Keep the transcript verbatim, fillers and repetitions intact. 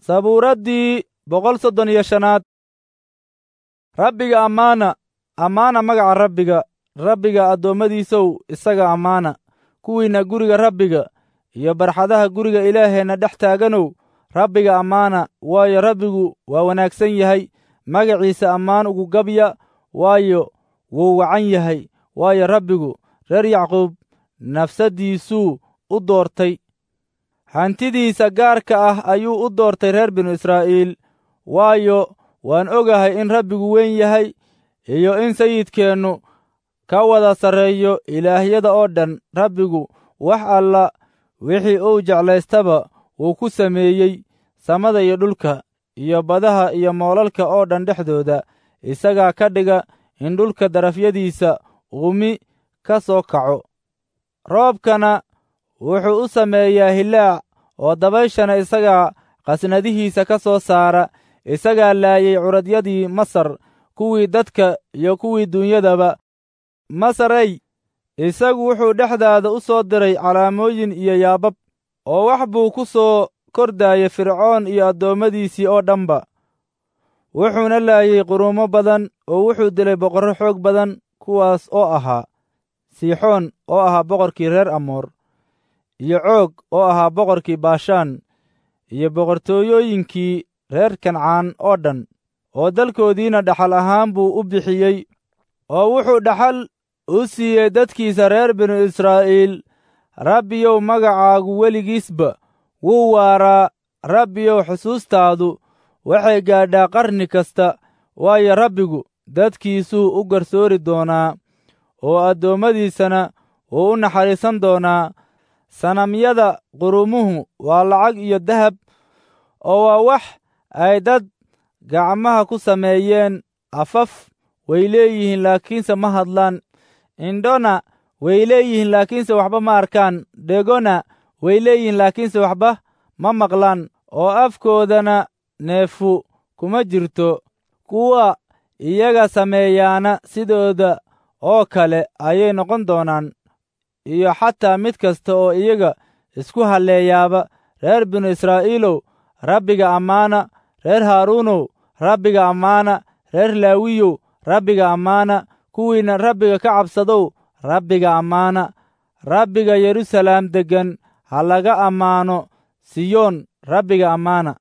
sabuuraddii boqol soddon iyo shanaad. rabbiga ammaana ammaana magaca rabbiga rabbiga addoommadiisow isaga ammaana kuwiinna guriga rabbiga iyo barxadaha guriga ilaaheenna dhex taaganow rabbiga ammaana waayo rabbigu waa wanaagsan yahay magaciisa ammaan ugu gabya waayo wuu wacan yahay waayo rabbigu reer yacquub nafsaddiisuu u doortay hantidiisa gaarka ah ayuu u doortay reer binu israa'iil waayo waan ogahay in rabbigu weyn yahay iyo in sayidkeennu ka wada sarreeyo ilaahyada oo dhan rabbigu wax alla wixii uu jeclaystaba wuu ku sameeyey samada iyo dhulka iyo badaha iyo moolalka oo dhan dhexdooda isagaa ka dhiga in dhulka darafyadiisa qumi ka soo kaco roobkana wuxuu u sameeyaa hilaac oo dabayshana isagaa qasnadihiisa ka soo saara isagaa laayay curadyadii masar kuwii dadka iyo kuwii duunyadaba masarey isagu wuxuu dhexdaada u soo diray calaamooyin iyo yaabab oo wax buu ku soo kordaayay fircoon iyo addoommadiisii oo dhanba wuxuuna laayay quruumo badan oo wuxuu dilay boqorro xoog badan kuwaas oo ahaa siixoon oo ahaa boqorkii reer amoor iyo coog oo ahaa boqorkii baashaan iyo boqortooyooyinkii reer kancaan oo dhan oo dalkoodiina dhaxal ahaan buu u bixiyey oo wuxuu dhaxal u siiyey dadkiisa reer binu israa'iil rabbiyow magacaagu weligiisba wuu waaraa rabbiyow xusuustaadu waxay gaadhaa qarni kasta waayo rabbigu dadkiisuu u garsoori doonaa oo addoommadiisana wuu u naxariisan doonaa sanamyada qurumuhu waa lacag iyo dahab oo waa wax ay dad gacmaha ku sameeyeen afaf way leeyihiin laakiinse ma hadlaan indhona way leeyihiin laakiinse waxba ma arkaan dhegona way leeyihiin laakiinse waxba ma maqlaan oo afkoodana neefu kuma jirto kuwa iyaga sameeyaana sidooda oo kale ayay noqon doonaan iyo xataa mid kasta oo iyaga isku halleeyaaba reer binu israa'iilow rabbiga ammaana reer haaruunow rabbiga ammaana reer laawiyow rabbiga ammaana kuwiinna rabbiga ka cabsadow rabbiga ammaana rabbiga yeruusalaam deggan ha laga ammaano siyoon rabbiga ammaana